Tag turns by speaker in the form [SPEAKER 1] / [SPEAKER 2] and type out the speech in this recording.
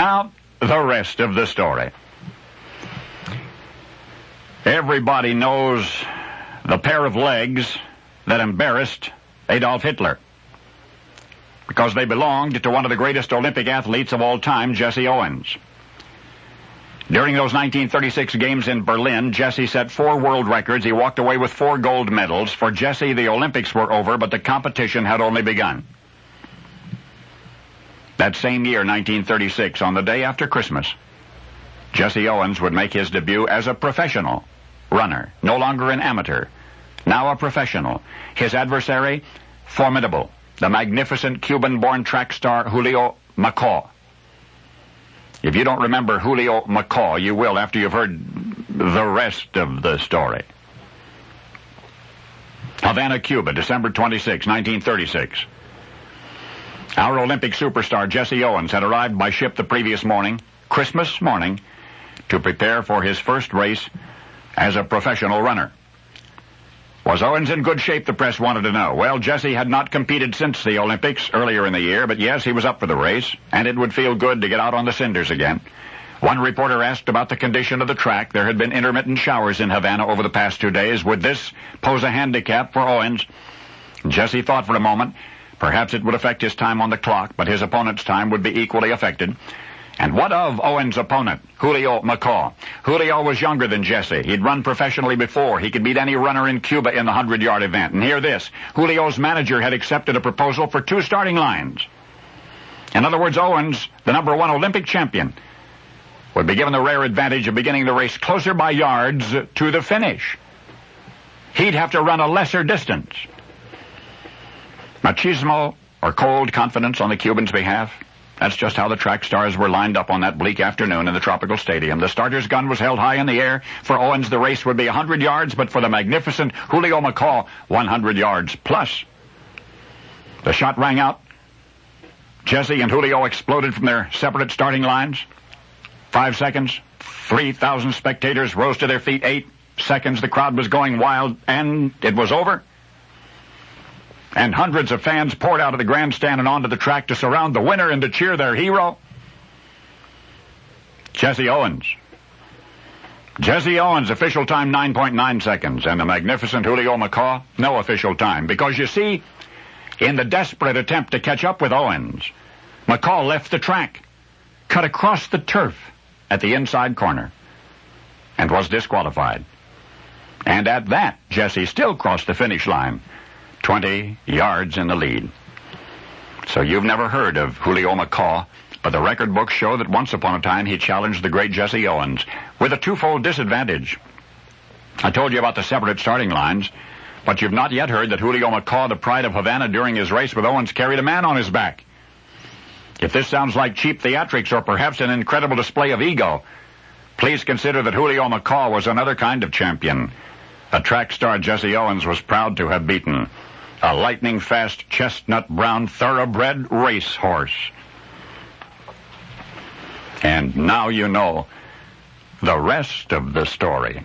[SPEAKER 1] Now, the rest of the story. Everybody knows the pair of legs that embarrassed Adolf Hitler, because they belonged to one of the greatest Olympic athletes of all time, Jesse Owens. During those 1936 games in Berlin, Jesse set 4 world records. He walked away with 4 gold medals. For Jesse, the Olympics were over, but the competition had only begun. That same year, 1936, on the day after Christmas, Jesse Owens would make his debut as a professional runner, no longer an amateur, now a professional. His adversary, formidable, the magnificent Cuban-born track star Julio Macaw. If you don't remember Julio Macaw, you will after you've heard the rest of the story. Havana, Cuba, December 26, 1936. Our Olympic superstar Jesse Owens had arrived by ship the previous morning, Christmas morning, to prepare for his first race as a professional runner. Was Owens in good shape, the press wanted to know. Well, Jesse had not competed since the Olympics earlier in the year, but yes, he was up for the race, and it would feel good to get out on the cinders again. One reporter asked about the condition of the track. There had been intermittent showers in Havana over the past 2 days. Would this pose a handicap for Owens? Jesse thought for a moment. Perhaps it would affect his time on the clock, but his opponent's time would be equally affected. And what of Owens' opponent, Julio Macaw? Julio was younger than Jesse. He'd run professionally before. He could beat any runner in Cuba in the 100-yard event. And hear this. Julio's manager had accepted a proposal for 2 starting lines. In other words, Owens, the number 1 Olympic champion, would be given the rare advantage of beginning the race closer by yards to the finish. He'd have to run a lesser distance. Machismo or cold confidence on the Cubans' behalf? That's just how the track stars were lined up on that bleak afternoon in the tropical stadium. The starter's gun was held high in the air. For Owens, the race would be 100 yards, but for the magnificent Julio Macaw, 100 yards plus. The shot rang out. Jesse and Julio exploded from their separate starting lines. 5 seconds. 3,000 spectators rose to their feet. 8 seconds. The crowd was going wild, and it was over. And hundreds of fans poured out of the grandstand and onto the track to surround the winner and to cheer their hero, Jesse Owens. Jesse Owens, official time 9.9 seconds, and the magnificent Julio Macaw, no official time. Because you see, in the desperate attempt to catch up with Owens, Macaw left the track, cut across the turf at the inside corner, and was disqualified. And at that, Jesse still crossed the finish line, 20 yards in the lead. So you've never heard of Julio Macaw, but the record books show that once upon a time he challenged the great Jesse Owens with a twofold disadvantage. I told you about the separate starting lines, but you've not yet heard that Julio Macaw, the pride of Havana during his race with Owens, carried a man on his back. If this sounds like cheap theatrics or perhaps an incredible display of ego, please consider that Julio Macaw was another kind of champion. A track star Jesse Owens was proud to have beaten. A lightning-fast, chestnut-brown, thoroughbred racehorse. And now you know the rest of the story.